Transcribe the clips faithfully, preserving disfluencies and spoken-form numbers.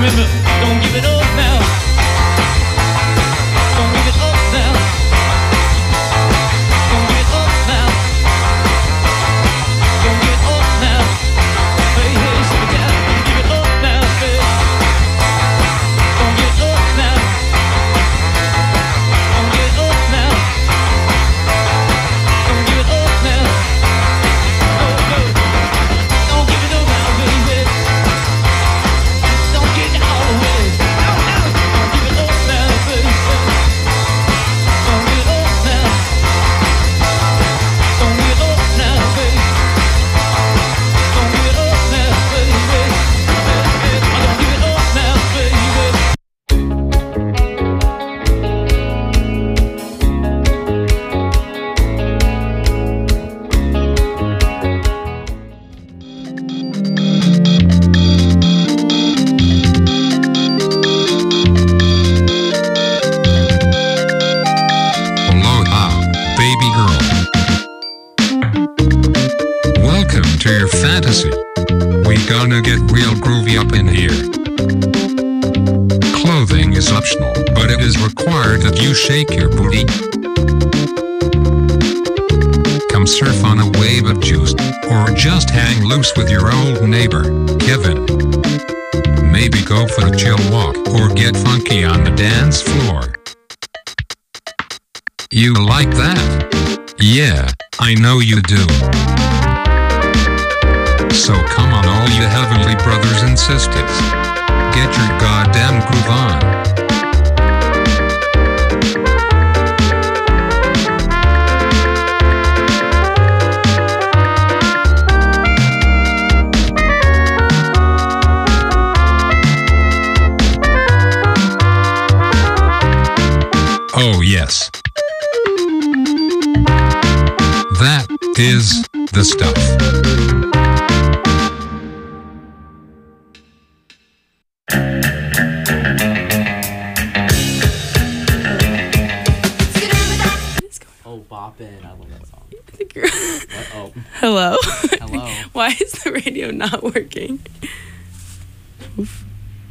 Remember, don't give it up now. Don't give it up now. Don't give it up now. Don't give it up now. Hey, hey, slow down. Don't give it up now, baby. Don't give it up now. Don't give it up now. Don't give it up now. Oh, no. Don't give it up now, baby. Don't get all the way. No, no. Don't give it up now, baby. Don't give it up now. Don't give it up now, baby. Don't give it up now, baby. Don't give it up now, baby. Aloha, baby girl. Welcome to your fantasy. We gonna get real groovy up in here. Clothing is optional, but it is required that you shake your booty. Come surf on a wave of juice, or just hang loose with your old neighbor, Kevin. Maybe go for a chill walk, or get funky on the dance floor. You like that? Yeah, I know you do. So come on, all you heavenly brothers and sisters. Get your goddamn groove on. Oh yes. That is the stuff. Oh, boppin'. I love that song. I think you're What? Oh, Hello. hello. Why is the radio not working? Oof.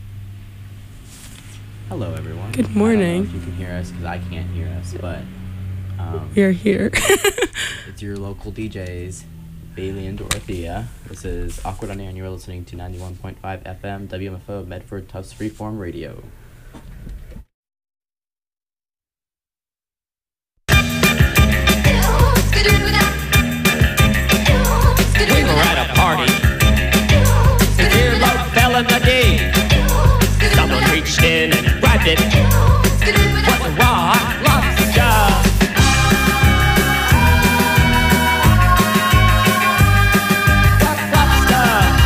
Hello, everyone. Good I don't know morning. if you can hear us, because I can't hear us, but um, We are here. it's your local D Js, Bailey and Dorothea. This is Awkward on Air, and you're listening to ninety-one point five F M W M F O Medford Tufts Freeform Radio. We were at a party. The earlobe fell in the D. Someone reached in and grabbed it. What a rock lobster. Rock lobster.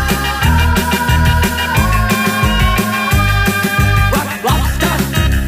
Rock lobster.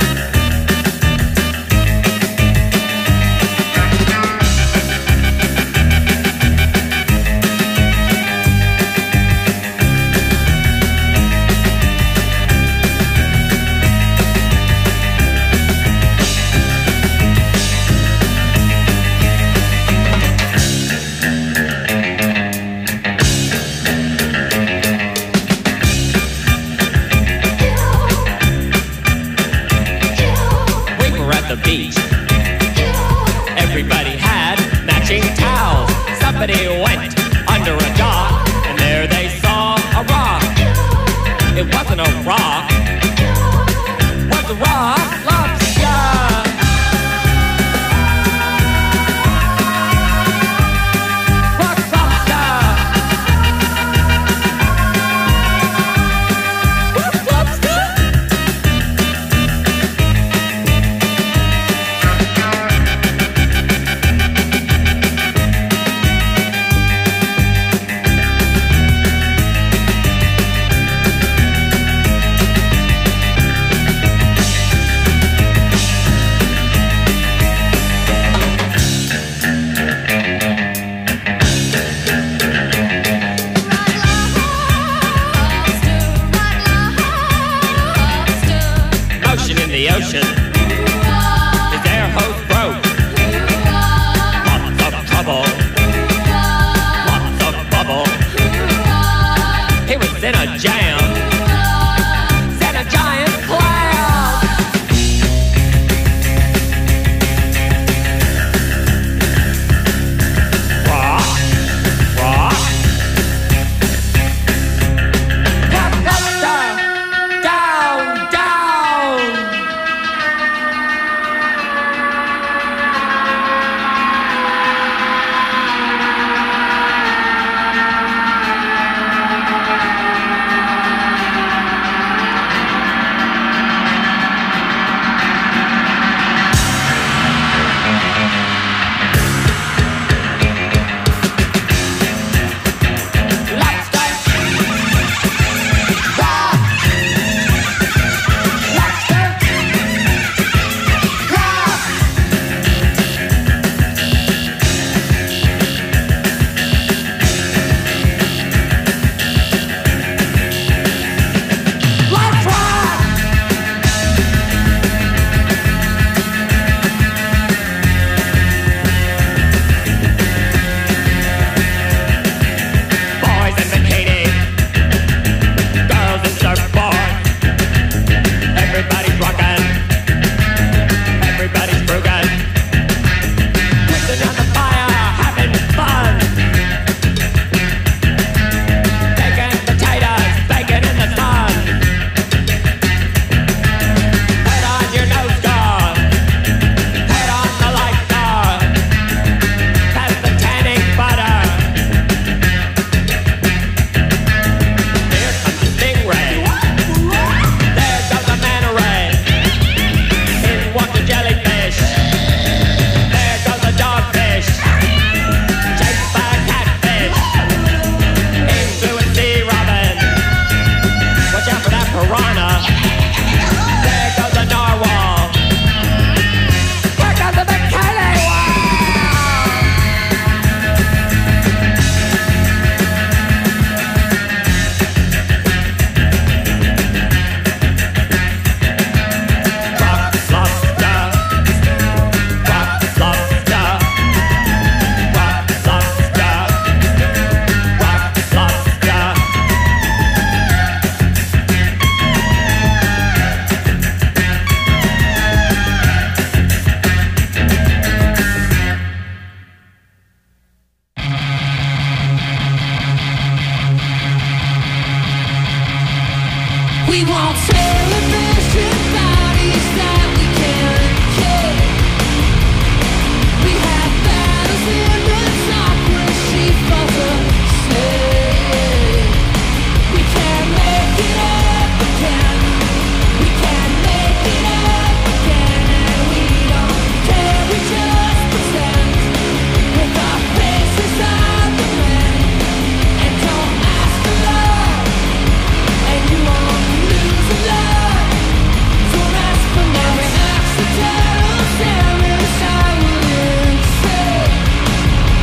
We were at the beach. Everybody had matching towels. Somebody went under a dock, and there they saw a rock. It wasn't a rock. It was a rock lobster. Rock lobster. Rock lobster. Motion in the ocean. His air hose broke. Lots of trouble. Lots of bubble. He was in a jam. Said We want television bodies that we can't kill. We have battles in the dark when she falls asleep. We can't make it up again. We can't make it up again. And we don't care, we just pretend. With our faces on the men. And don't ask for love. And you won't lose a love. Don't ask for every accidental damage I wouldn't say.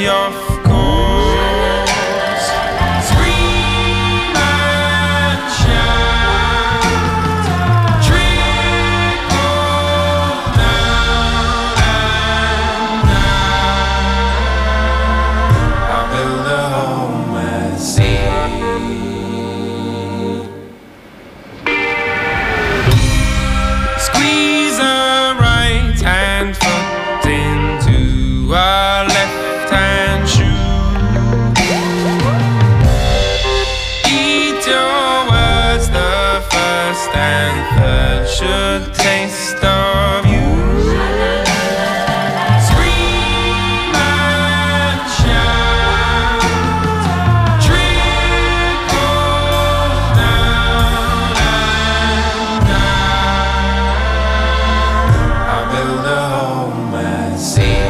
of course. Scream and shout, trickle down and down. I'll build a home at sea. Squeeze a right hand foot into a left hand shoe. Eat your words, the first and third should taste of you. Scream and shout, trickle down and down. I'll build a home at sea.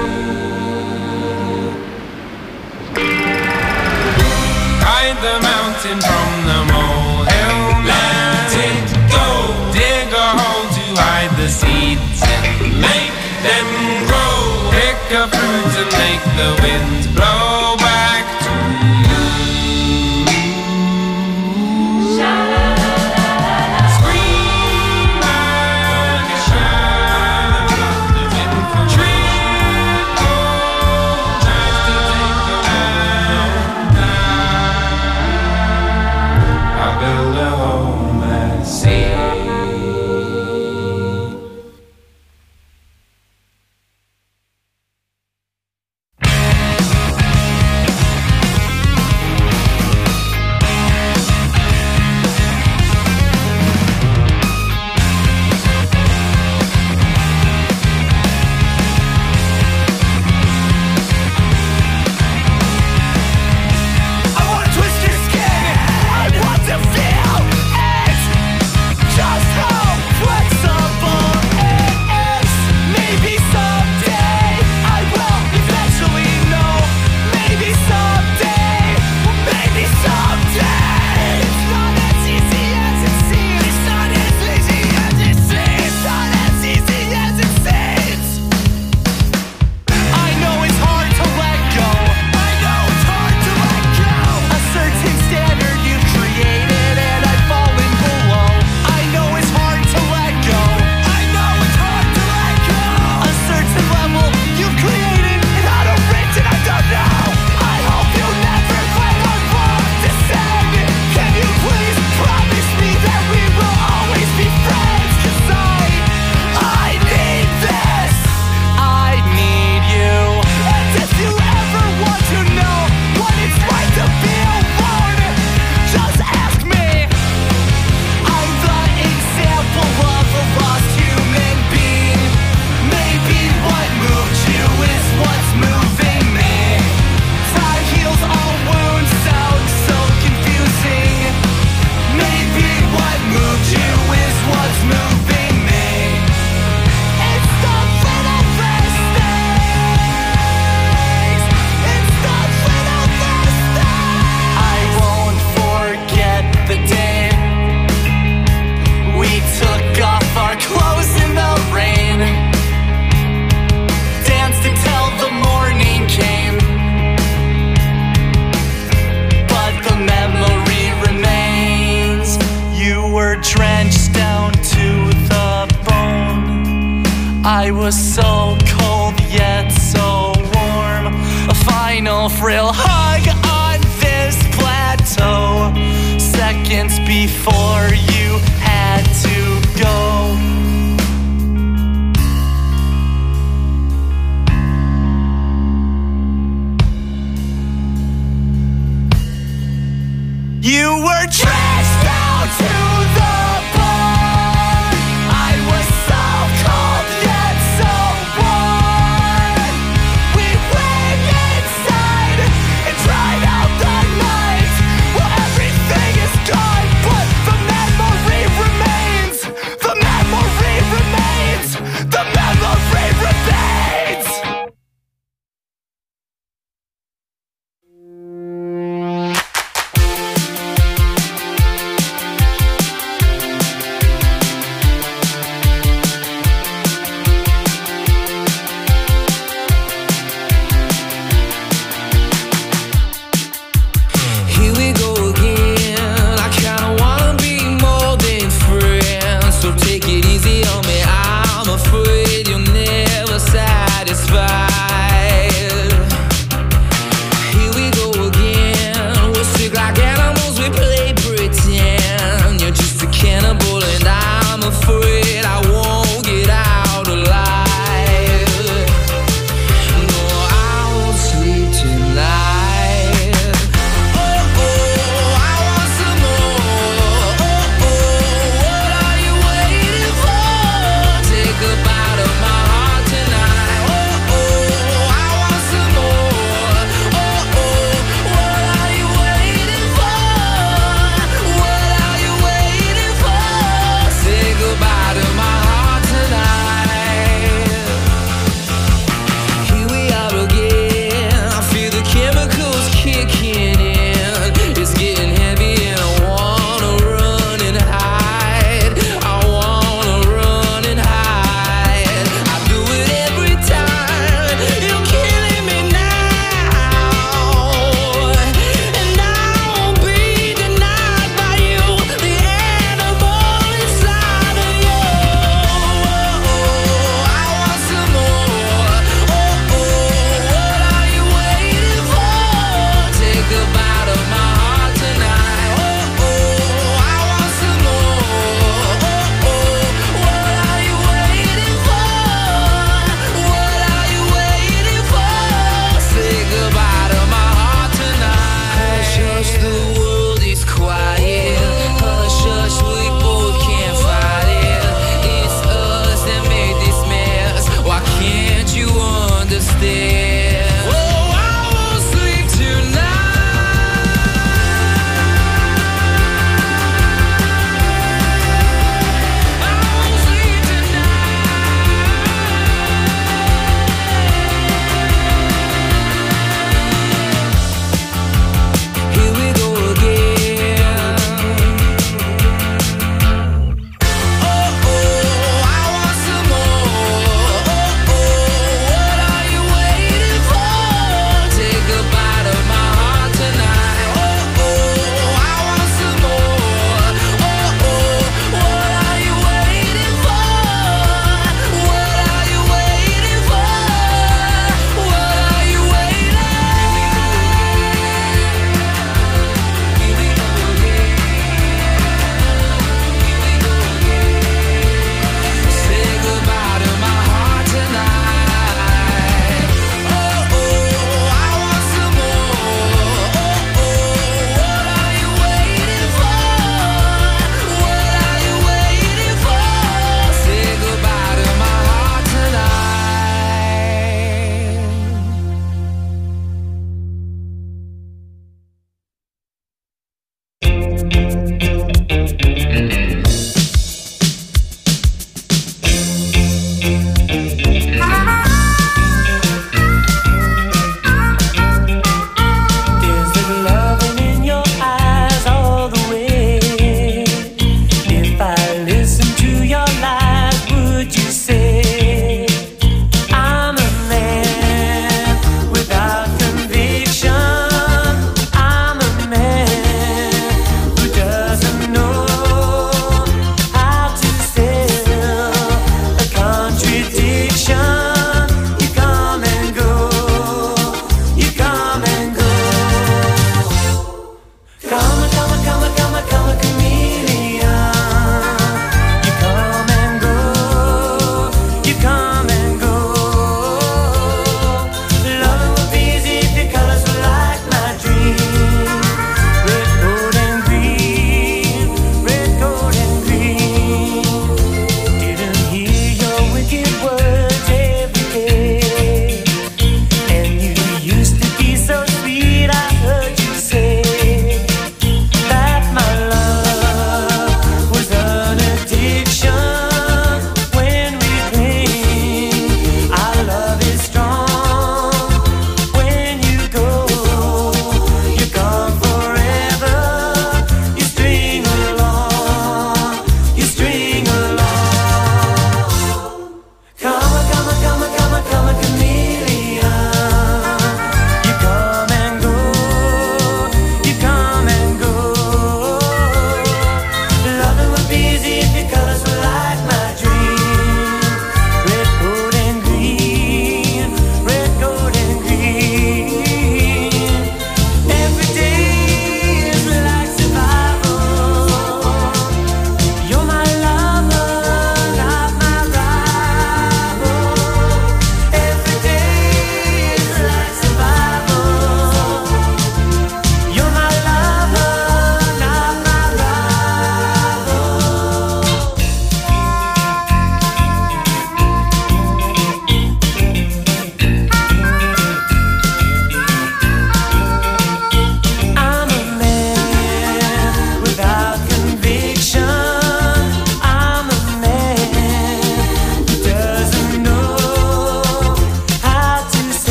Hide the mountain from the molehill. Let it go. Dig a hole to hide the seeds and make them grow. Pick a fruit and make the wind blow back to you. Scream and shout, trickle down, down. I'll build a home at sea. I wanna twist your skin. I want to feel it. Just how flexible it is. Maybe someday I will eventually know. Maybe someday. Maybe someday. It's not as easy as it seems. It's not as easy as it seems. It's not as easy as it seems. I know it's hard to let go. I know it's hard to let go. A certain standard you've created and I've fallen below. I know it's hard to let go. I know it's hard to let go. A certain level you've created and I don't reach and I don't know. I hope you never find a wrong to send. Can you please promise me that we will always be friends? 'Cause I, I need this. I need you. And if you ever want to know what it's like to be alone, just ask me. I'm the example of a lost human being. Maybe what moved you is what's moving me. Time heals all wounds, sounds so confusing. Maybe what moved you is what's moving me. It's the little first things. It's the little first things. I won't forget the day we took off our clothes in the rain, danced until the morning came. But the memory remains. You were drenched down to the bone. I was so cold yet so warm. A final frail hug on this plateau. Seconds before you had to go. You were trashed down to the bone. I was so cold yet so warm. We went inside and tried out the night. Well, everything is gone, but the memory remains. The memory remains. The memory remains.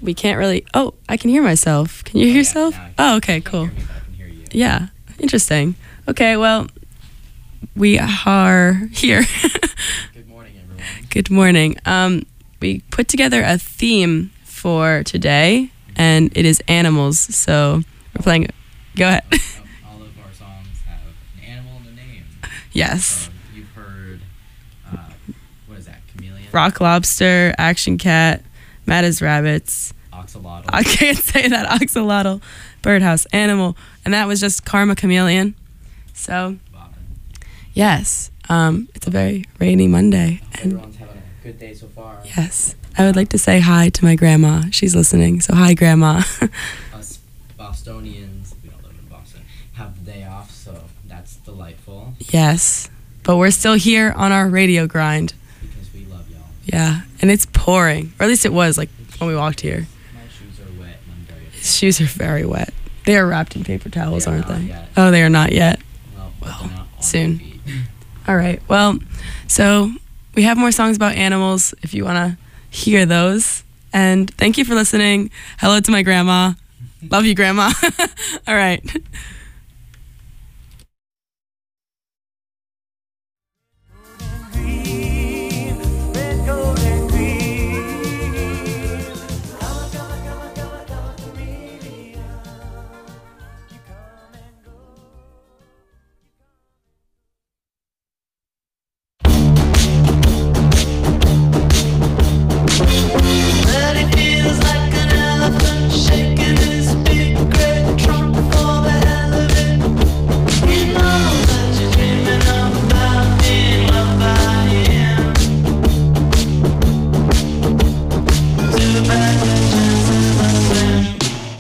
we can't really. Oh, I can hear myself. Can you hear yeah, yourself? now I can- Oh, okay, I can't cool. hear me, but I can hear you. Yeah, interesting. Okay, well, we are here. Good morning, everyone. Good morning. Um, we put together a theme for today, and it is animals. So we're playing. Go ahead. All of our songs have an animal and a name. Yes. So you've heard, uh, what is that, chameleon? Rock Lobster, Action Cat, Mad as Rabbits. Oxalotl. I can't say that. Oxalotl, Birdhouse, Animal, and that was just Karma Chameleon. So Bobbin. yes, um, it's a very rainy Monday, and Everyone's having a good day so far. yes, I would like to say hi to my grandma. She's listening, so hi, Grandma. Us Bostonians, we don't live in Boston, have the day off, so that's delightful Yes, but we're still here on our radio grind. because we love y'all. Yeah, and it's pouring, or at least it was like when we walked here. My shoes are wet and I'm very His shoes are very wet. They are wrapped in paper towels, They are aren't not they? yet. Oh, they are not yet. well, but they're not on soon. my feet. All right. Well, so we have more songs about animals if you want to hear those. And thank you for listening. Hello to my grandma. Love you, Grandma. All right. But it feels like an elephant shaking his big great trunk for the hell of it. You know that you're dreaming about being loved by him. Too bad the chances are slim.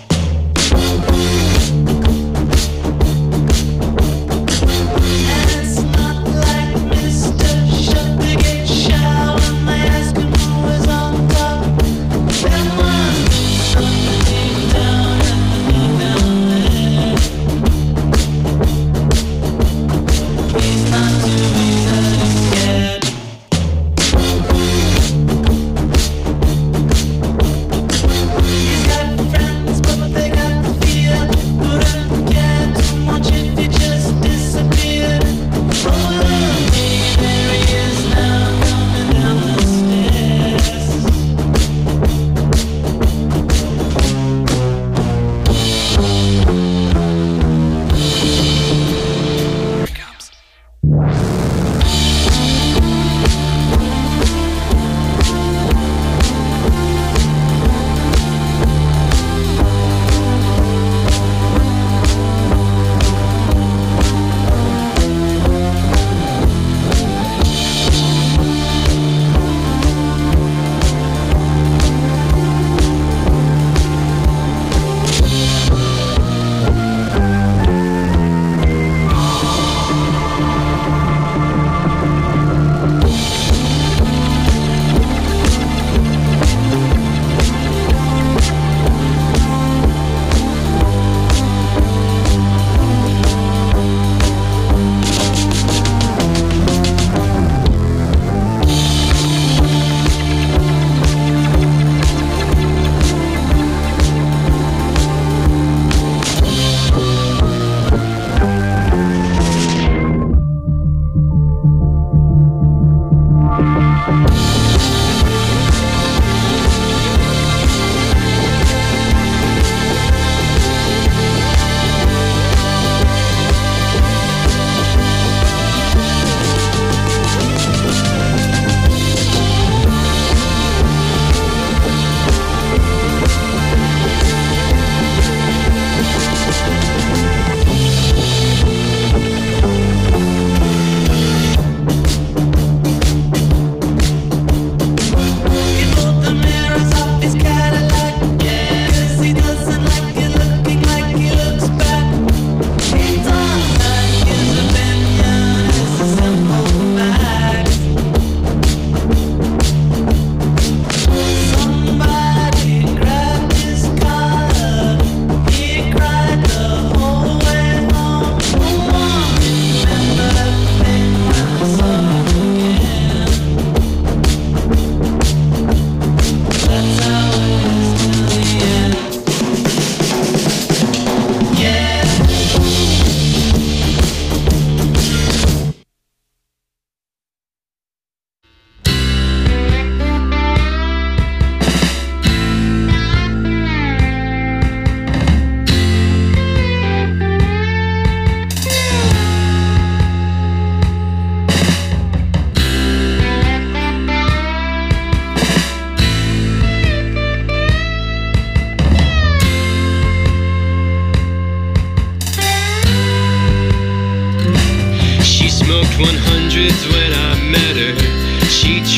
And it's not like Mister Shut the Gate Shower when they ask him who is on top. There must be something down down there. He's not too easily scared. He's got friends, but they got fear. Wouldn't care too much if he just disappeared. Oh, look, there he is now, coming down the stairs. Here he comes.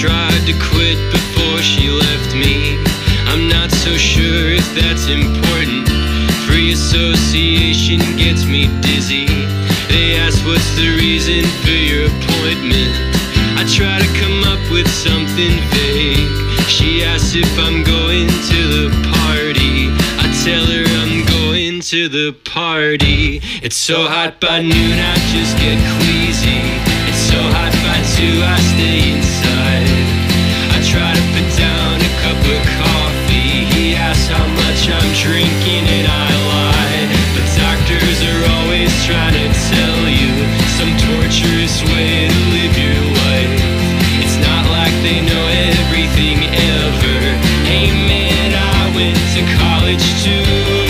tried to quit before she left me. I'm not so sure if that's important. Free association gets me dizzy. They ask what's the reason for your appointment. I try to come up with something vague. She asks if I'm going to the party. I tell her I'm going to the party. It's so hot by noon I just get queasy. It's so hot by two I stay inside. I try to put down a cup of coffee. He asks how much I'm drinking and I lie. But doctors are always trying to tell you some torturous way to live your life. It's not like they know everything ever. Hey man, I went to college too.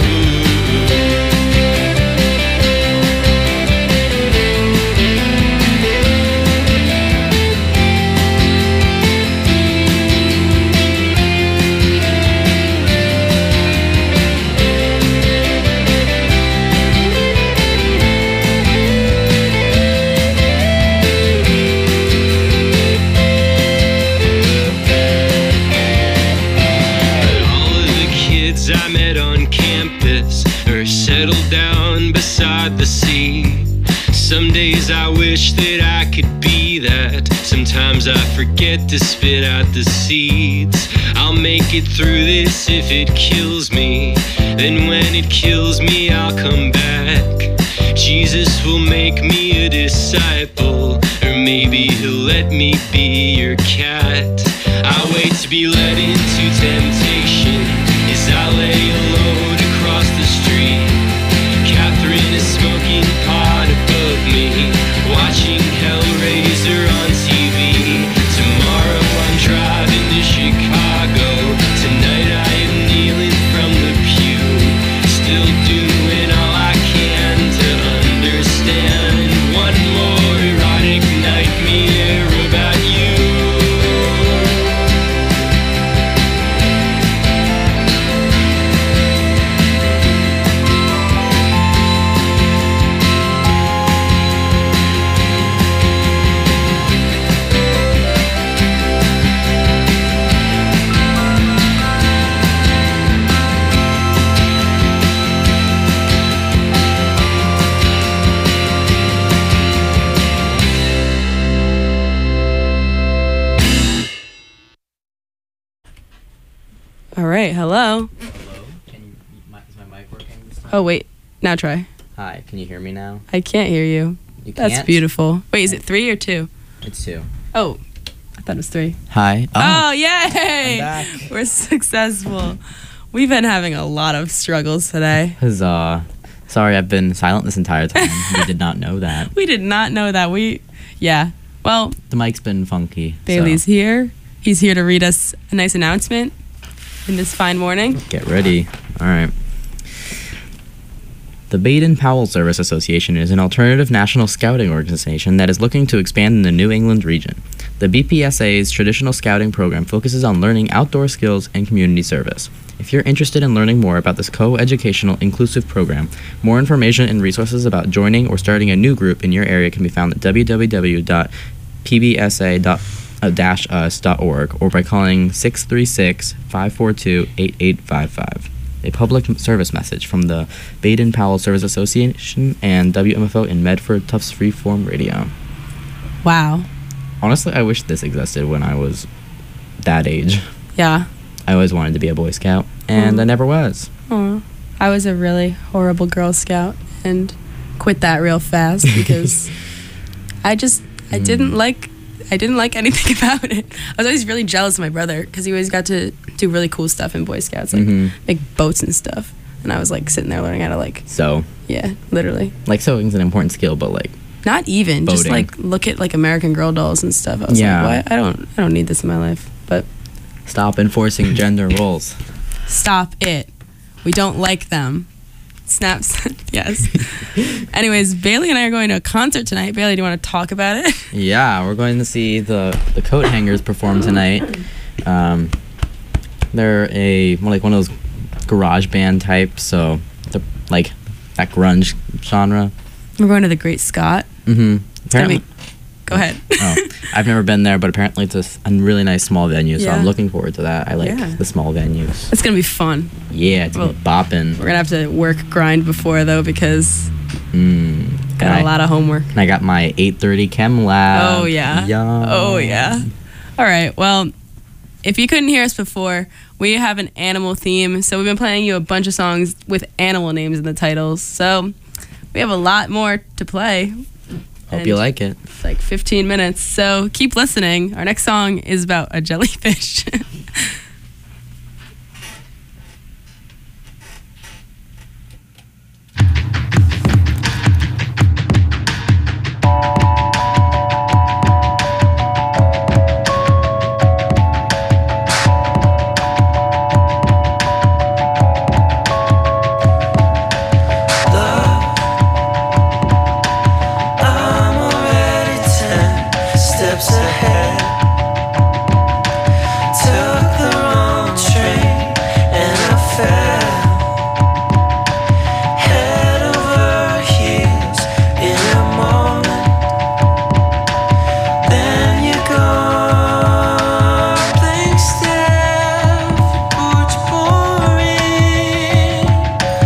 I met on campus or settled down beside the sea. Some days I wish that I could be that. Sometimes I forget to spit out the seeds. I'll make it through this if it kills me. Then when it kills me, I'll come back. Jesus will make me a disciple, or maybe he'll let me be your cat. I wait to be led into temptation as I lay alone across the street. Catherine is smoking pot above me, watching Hellraiser on T V. Tomorrow I'm driving to Chicago. Tonight I am kneeling from the pew, still doing all I can to understand one more erotic nightmare about you. All right, hello. Hello? Can you, my, is my mic working this time? Oh, wait. Now try. Hi, can you hear me now? I can't hear you. You That's can't? beautiful. Wait, is it three or two? It's two. Oh, I thought it was three. Hi. Oh, yay! I'm back. We're successful. We've been having a lot of struggles today. Huzzah. Sorry, I've been silent this entire time. We did not know that. We did not know that. We, yeah. Well, The mic's been funky. Bailey's so here. He's here to read us a nice announcement in this fine morning. Get ready. All right. The Baden-Powell Service Association is an alternative national scouting organization that is looking to expand in the New England region. The B P S A's traditional scouting program focuses on learning outdoor skills and community service. If you're interested in learning more about this co-educational inclusive program, more information and resources about joining or starting a new group in your area can be found at w w w dot p b s a dot us dot org or by calling six three six, five four two, eight eight five five. A public service message from the Baden-Powell Service Association and W M F O in Medford Tufts Freeform Radio. Wow. Honestly, I wish this existed when I was that age. Yeah. I always wanted to be a Boy Scout, and Mm. I never was. Aw. I was a really horrible Girl Scout and quit that real fast because I just I didn't like I didn't like anything about it. I was always really jealous of my brother because he always got to do really cool stuff in Boy Scouts, like Mhm. make boats and stuff. And I was like sitting there learning how to like So, yeah, literally. like, sewing's an important skill, but like, Not even just Boating. like look at like American Girl dolls and stuff. I was Yeah. like, what? I don't I don't need this in my life. But stop enforcing gender roles. stop it. We don't like them. Snaps. Yes. Anyways, Bailey and I are going to a concert tonight. Bailey, do you want to talk about it? Yeah, we're going to see the the Coat Hangers perform tonight. Um, they're a well, like one of those garage band type, so they're like that grunge genre. We're going to the Great Scott. Mm-hmm. It's gonna be Go ahead. Oh, I've never been there, but apparently it's a, s- a really nice small venue, so Yeah. I'm looking forward to that. I like Yeah. the small venues. It's gonna be fun. Yeah, it's Well, bopping. We're gonna have to work grind before though because Mm. got And a I- lot of homework. And I got my eight thirty chem lab. Oh yeah. Yum. Oh yeah. All right. Well, if you couldn't hear us before, we have an animal theme. So we've been playing you a bunch of songs with animal names in the titles. So we have a lot more to play. Hope And you like it. It's like fifteen minutes. So keep listening. Our next song is about a jellyfish. I'm already ten steps ahead. Took the wrong train and I fell. Head over heels in a moment. Then you go. Blank stare, butch boring.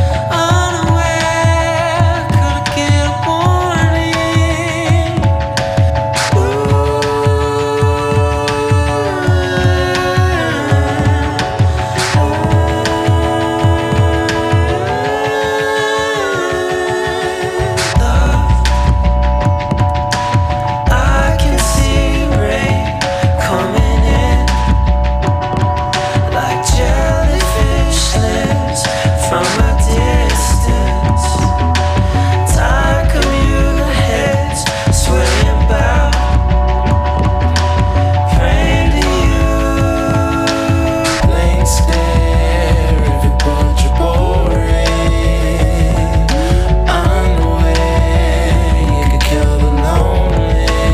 Unaware, could I get a warning? I can see rain coming in like jellyfish limbs from a distance. Tie commuter heads swaying about. Praying to you. Blank stare of a bunch of boring. Unaware, you could kill the lonely.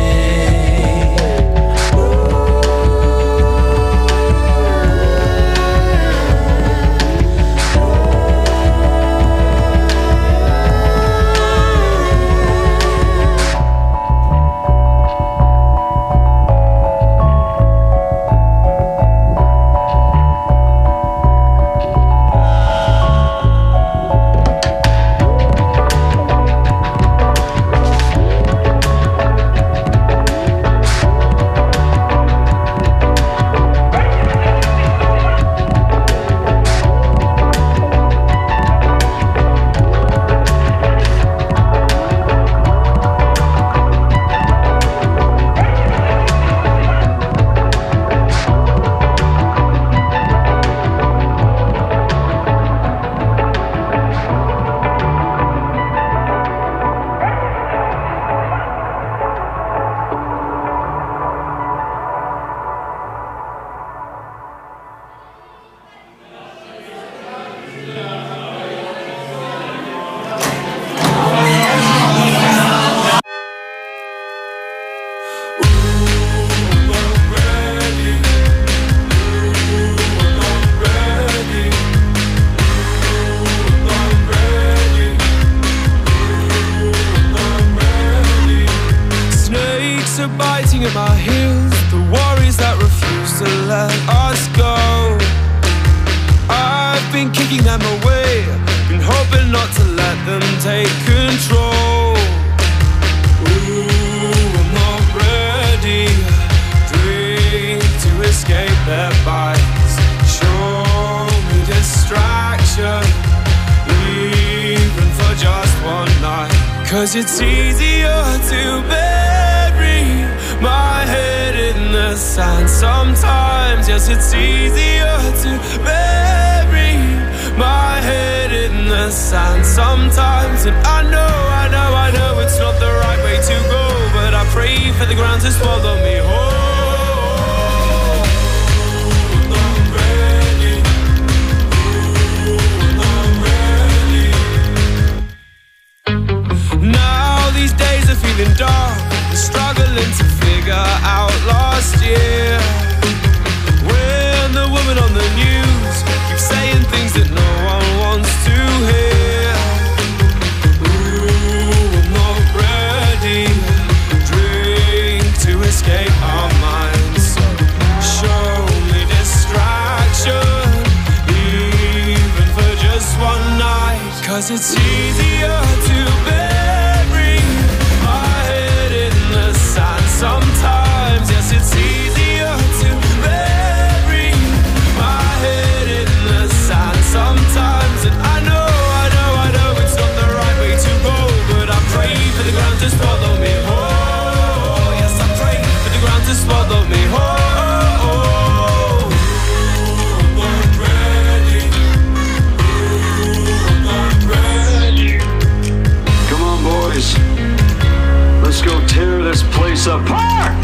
Snakes are biting at my heels, the worries that refuse to let us go. I've been kicking them away, been hoping not to let them take control. Ooh, I'm not ready, dream to escape their bites. Show me distraction, even for just one night. Cause it's easier to bury my head in the sand sometimes. Yes, it's easier to bury my head in the sand sometimes. And I know, I know, I know it's not the right way to go, but I pray for the ground to swallow me whole. I'm ready. I'm ready. Now these days are feeling dark, struggling to figure out last year. When the woman on the news keeps saying things that no one wants to hear. Ooh, I'm not ready, dream 'cause it's easier to bury my head in the sand sometimes. Yes, it's easier to bury my head in the sand sometimes. And I know, I know, I know it's not the right way to go, but I pray for the ground to swallow me whole. Yes, I pray for the ground to swallow me whole. Let's go tear this place apart!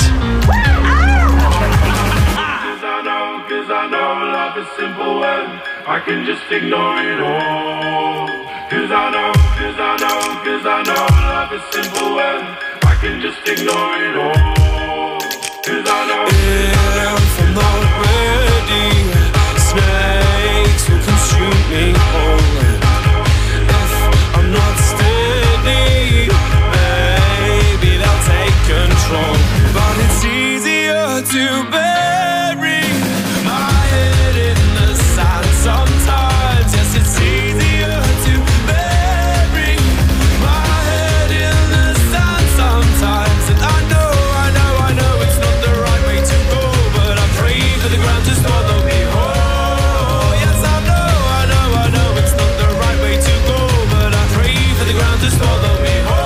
Cause I know, cause I know love is simple when I can just ignore it all. Cause I know, cause I know, cause I know love is simple when I can just ignore it all. Cause I know, If I'm not ready, snakes will consume me whole. If I'm not steady, maybe they'll take control. But it's easier to bury my head in the sand sometimes. Yes, it's easier to bury my head in the sand sometimes. And I know, I know, I know it's not the right way to go, but I pray for the ground to swallow me whole. Yes, I know, I know, I know it's not the right way to go, but I pray for the ground to swallow me whole.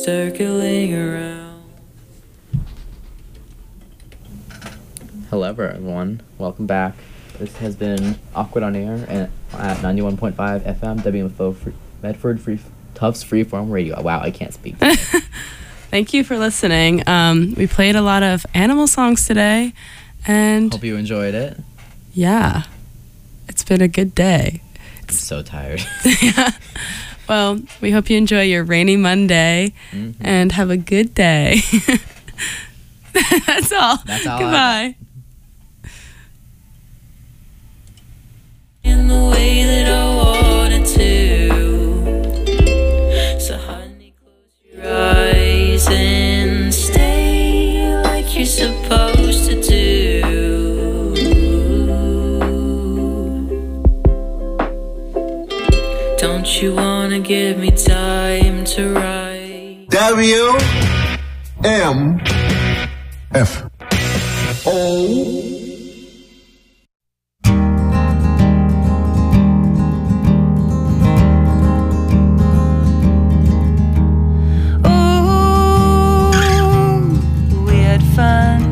circling around. Hello, everyone. Welcome back. This has been Awkward on Air and at ninety-one point five F M W M F O Free, Medford Free Tufts Freeform Radio. Wow, I can't speak. Thank you for listening. Um, we played a lot of animal songs today, and Hope you enjoyed it. yeah, it's been a good day. I'm so tired. Yeah. Well, we hope you enjoy your rainy Monday Mhm. and have a good day. That's all. That's all I Goodbye. In the way that I wanted to. So honey, close your eyes and stay like you're supposed to do. Don't you wanna give me time to write? W M F O